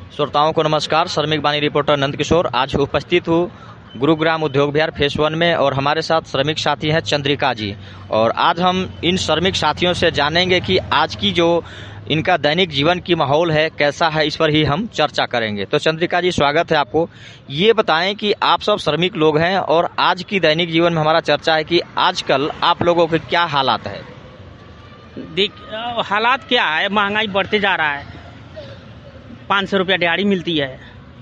श्रोताओं को नमस्कार। श्रमिक बानी रिपोर्टर नंद किशोर आज उपस्थित हूँ गुरुग्राम उद्योग विहार फेस 1 में और हमारे साथ श्रमिक साथी हैं चंद्रिका जी। और आज हम इन श्रमिक साथियों से जानेंगे कि आज की जो इनका दैनिक जीवन की माहौल है कैसा है, इस पर ही हम चर्चा करेंगे। तो चंद्रिका जी, स्वागत है आपको। ये बताएं कि आप सब श्रमिक लोग हैं और आज की दैनिक जीवन में हमारा चर्चा है कि आजकल आप लोगों के क्या हालात है। हालात क्या है, महंगाई बढ़ते जा रहा है। 500 रुपया दिहाड़ी मिलती है,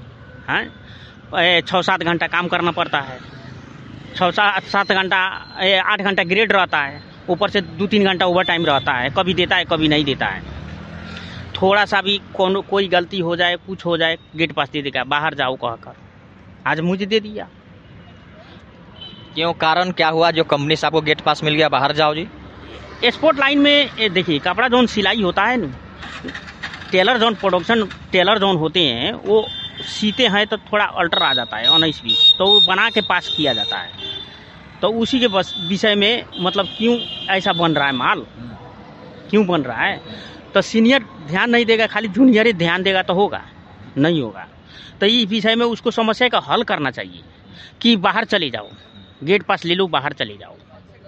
6-7 घंटा काम करना पड़ता है। 6-7 घंटा 8 घंटा ग्रेड रहता है, ऊपर से 2-3 घंटा ओवर टाइम रहता है। कभी देता है कभी नहीं देता है। थोड़ा सा भी कोई गलती हो जाए, कुछ हो जाए, गेट पास दे देगा, बाहर जाओ कहकर। आज मुझे दे दिया। क्यों, कारण क्या हुआ जो कंपनी से आपको गेट पास मिल गया, बाहर जाओ जी? एक्सपोर्ट लाइन में देखिए, कपड़ा जोन सिलाई होता है ना, tailor zone production tailor zone होते हैं, वो सीते हैं तो थोड़ा अल्टर आ जाता है 19-20, तो वो बना के पास किया जाता है। तो उसी के विषय में मतलब क्यों ऐसा बन रहा है माल, क्यों बन रहा है। तो सीनियर ध्यान नहीं देगा, खाली जूनियर ही ध्यान देगा तो होगा, नहीं होगा। तो इस विषय में उसको समस्या का हल करना चाहिए कि बाहर चले जाओ, गेट पास ले लो, बाहर चले जाओ।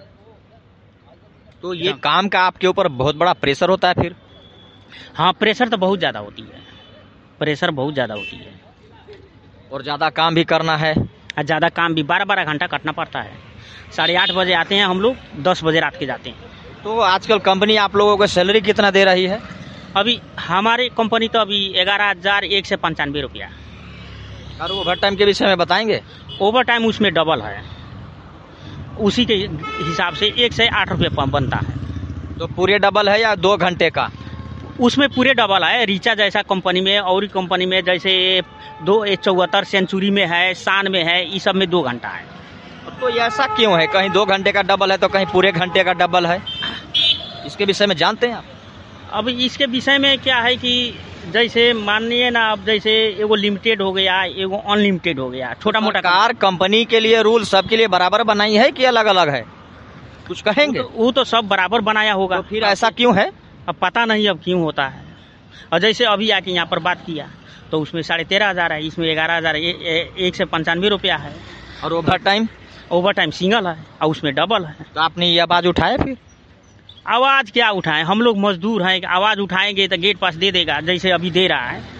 तो ये काम का आपके ऊपर बहुत बड़ा प्रेशर होता है फिर? हाँ, प्रेशर तो बहुत ज़्यादा होती है, प्रेशर बहुत ज़्यादा होती है। और ज़्यादा काम भी करना है, ज़्यादा काम भी 12-12 घंटा कटना पड़ता है। 8:30 बजे आते हैं हम लोग, 10 बजे रात के जाते हैं। तो आजकल कंपनी आप लोगों को सैलरी कितना दे रही है? अभी हमारी कंपनी तो अभी 11,195 रुपया। और ओवर टाइम के विषय में बताएंगे? ओवर टाइम उसमें डबल है, उसी के हिसाब से 1 से 8 रुपये बनता है। तो पूरे डबल है या 2 घंटे का? उसमें पूरे डबल है। रीचा जैसा कंपनी में और कंपनी में जैसे 74 सेंचुरी में है, शान में है, इस सब में 2 घंटा है। तो ऐसा क्यों है? कहीं 2 घंटे का डबल है तो कहीं पूरे घंटे का डबल है। इसके विषय में जानते हैं आप? अब इसके विषय में क्या है कि जैसे मानिए ना, अब जैसे एगो लिमिटेड हो गया, एगो अनलिमिटेड हो गया, छोटा मोटा। सरकार कंपनी के लिए रूल सबके लिए बराबर बनाई है कि अलग अलग है, कुछ कहेंगे? वो तो सब बराबर बनाया होगा। तो फिर ऐसा क्यों है? अब पता नहीं अब क्यों होता है। और जैसे अभी आके यहाँ पर बात किया तो उसमें 13,500 है, इसमें 11,195 रुपया है। और ओवर टाइम सिंगल है और उसमें डबल है। तो आपने ये आवाज उठाया? फिर आवाज क्या उठाएं, हम लोग मजदूर हैं। आवाज उठाएंगे तो गेट पास दे देगा, जैसे अभी दे रहा है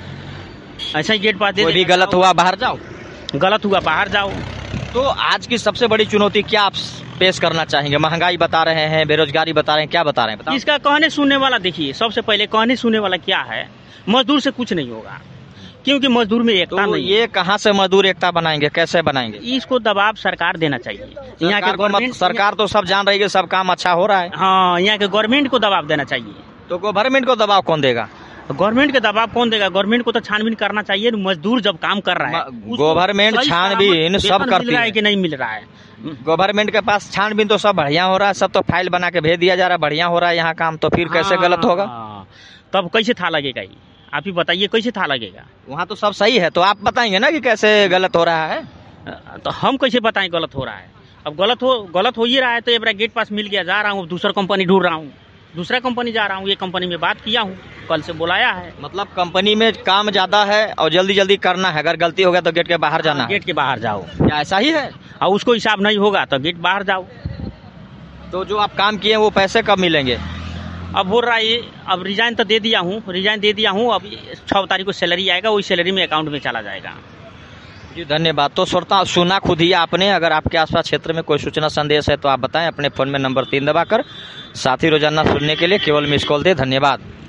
ऐसा ही गेट पास दे देगा। कोई भी गलत हुआ बाहर जाओ, गलत हुआ बाहर जाओ। तो आज की सबसे बड़ी चुनौती क्या आप पेश करना चाहेंगे? महंगाई बता रहे हैं, बेरोजगारी बता रहे हैं, क्या बता रहे हैं बताओ? इसका कहने सुनने वाला देखिए, सबसे पहले कहने सुनने वाला क्या है, मजदूर से कुछ नहीं होगा, क्योंकि मजदूर में एकता नहीं। ये कहाँ से मजदूर एकता बनाएंगे, कैसे बनाएंगे? इसको दबाव सरकार देना चाहिए। यहाँ के गवर्नमेंट, सरकार तो सब जान रही है सब काम अच्छा हो रहा है। हाँ, यहाँ के गवर्नमेंट को दबाव देना चाहिए। तो गवर्नमेंट को दबाव कौन देगा? गवर्नमेंट के दबाव कौन देगा? गवर्नमेंट को तो छानबीन करना चाहिए। मजदूर जब काम कर रहा है, गवर्नमेंट छानबीन सब करती है कि नहीं मिल रहा है। गवर्नमेंट के पास छानबीन तो सब बढ़िया हो रहा है, सब तो फाइल बना के भेज दिया जा रहा है, बढ़िया हो रहा है यहाँ काम। तो फिर कैसे गलत होगा? तब कैसे था लगेगा ये, आप ही बताइए, कैसे था लगेगा? वहाँ तो सब सही है, तो आप बताएंगे ना कि कैसे गलत हो रहा है। तो हम कैसे बताएं गलत हो रहा है? अब गलत हो ही रहा है। तो एक गेट पास मिल गया, जा रहा हूँ, दूसरा कंपनी ढूंढ रहा हूँ, दूसरा कंपनी जा रहा हूँ। ये कंपनी में बात किया हूँ, कल से बुलाया है। मतलब कंपनी में काम ज्यादा है और जल्दी जल्दी करना है, अगर गलती हो गया तो गेट के बाहर जाना है। गेट के बाहर जाओ, क्या ऐसा ही है? और उसको हिसाब नहीं होगा तो गेट बाहर जाओ। तो जो आप काम किए वो पैसे कब मिलेंगे? अब बोल रहा है, अब रिजाइन तो दे दिया हूँ, अब 6 तारीख को सैलरी आएगा, वही सैलरी में अकाउंट में चला जाएगा। जी धन्यवाद। तो श्रोता सुना खुद ही आपने। अगर आपके आसपास क्षेत्र में कोई सूचना संदेश है तो आप बताएं अपने फोन में नंबर 3 दबाकर। साथ ही रोजाना सुनने के लिए केवल मिस कॉल दे। धन्यवाद।